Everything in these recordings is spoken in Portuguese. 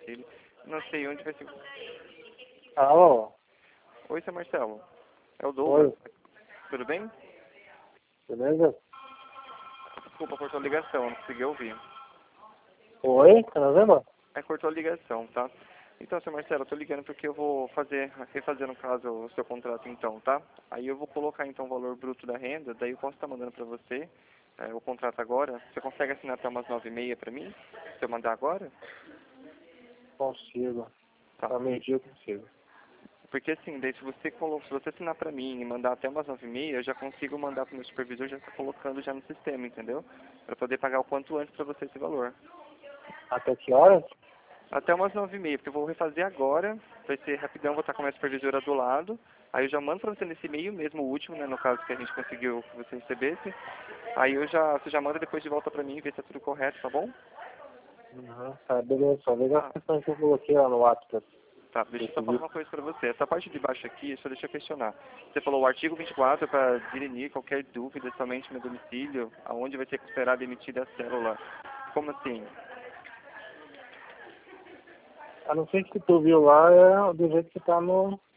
domicílio. Não sei onde vai ser. Alô? Oi, seu Marcelo. É o Douglas. Oi, Tudo bem? beleza? Desculpa, cortou a ligação, não consegui ouvir. Oi, tá me vendo? Cortou a ligação, tá? Então, seu Marcelo, eu tô ligando porque eu vou refazer no caso o seu contrato então, tá? Aí eu vou colocar então o valor bruto da renda, daí eu posso estar mandando pra você o contrato agora. Você consegue assinar até umas 9h30 pra mim? Se eu mandar agora? Consigo. Tá. Tá meio-dia eu consigo. Porque assim, daí se você assinar pra mim e mandar até umas 9h30, eu já consigo mandar pro meu supervisor já tá colocando já no sistema, entendeu? Pra poder pagar o quanto antes pra você esse valor. Até que horas? Até umas 9h30, porque eu vou refazer agora, vai ser rapidão, vou estar com a minha supervisora do lado, aí eu já mando pra você nesse e-mail mesmo, o último, né, no caso que a gente conseguiu que você recebesse, aí você já manda depois de volta pra mim e vê se tá tudo correto, tá bom? Uhum. Tá, beleza. Só veja Ah, as questões que eu coloquei lá no WhatsApp. tá, deixa eu só Desse falar vídeo. uma coisa pra você. Essa parte de baixo aqui, só deixa eu questionar. Você falou o artigo 24 para dirimir qualquer dúvida somente no domicílio, aonde vai ser considerada emitida a célula. Como assim? A não ser que tu viu lá, é do jeito que tá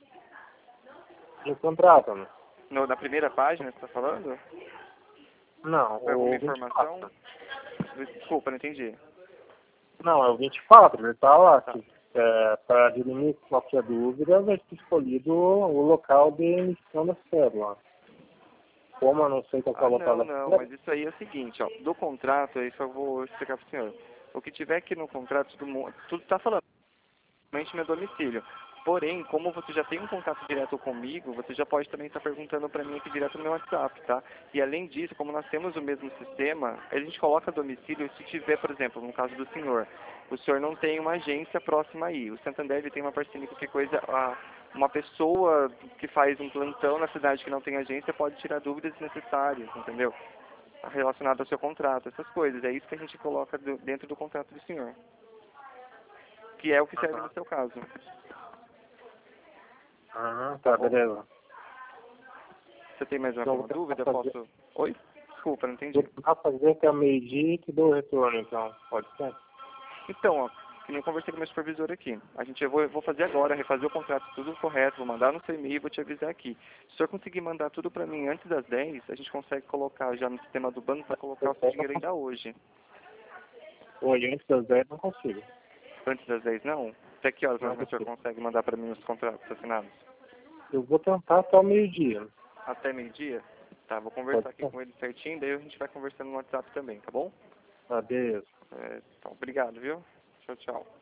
no contrato, né? Na primeira página que você tá falando? Não, Foi alguma o informação? 24. Desculpa, não entendi. Não, é o 24, ele tá lá. Tá. Que, para dirimir qualquer dúvida, vai ser escolhido o local de emissão da cédula. Como eu não sei qual é o Ah, local não, da não, cédula, mas isso aí é o seguinte, ó, do contrato, isso eu vou explicar para o senhor. O que tiver aqui no contrato, tudo está falando, somente meu domicílio. Porém, como você já tem um contato direto comigo, você já pode também estar perguntando para mim aqui direto no meu WhatsApp, tá? E além disso, como nós temos o mesmo sistema, a gente coloca domicílio se tiver, por exemplo, no caso do senhor, o senhor não tem uma agência próxima aí. O Santander ele tem uma parceria com qualquer coisa, uma pessoa que faz um plantão na cidade que não tem agência pode tirar dúvidas necessárias, entendeu? Relacionado ao seu contrato, essas coisas. É isso que a gente coloca dentro do contrato do senhor, que é o que serve no seu caso. tá, beleza. Você tem mais Então, vou alguma dúvida? tentar fazer, Posso... Oi? Desculpa, não vou entendi. tentar fazer até o meio-dia e te dou o retorno, então. Pode ser? Então, ó, que nem eu conversei com o meu supervisor aqui. Eu vou fazer agora, refazer o contrato tudo correto, vou mandar no seu e-mail e vou te avisar aqui. Se o senhor conseguir mandar tudo pra mim antes das 10, a gente consegue colocar já no sistema do banco para colocar o seu dinheiro ainda hoje. Hoje, antes das 10, não consigo. Antes das 10 não? Até que horas mais Não ou menos o senhor consigo. consegue mandar pra mim os contratos assinados? Eu vou tentar até o meio-dia. Até meio-dia? Tá, vou Pode conversar aqui ser? com ele certinho, daí a gente vai conversando no WhatsApp também, tá bom? Tá, beleza. Então, obrigado, viu? Tchau, tchau.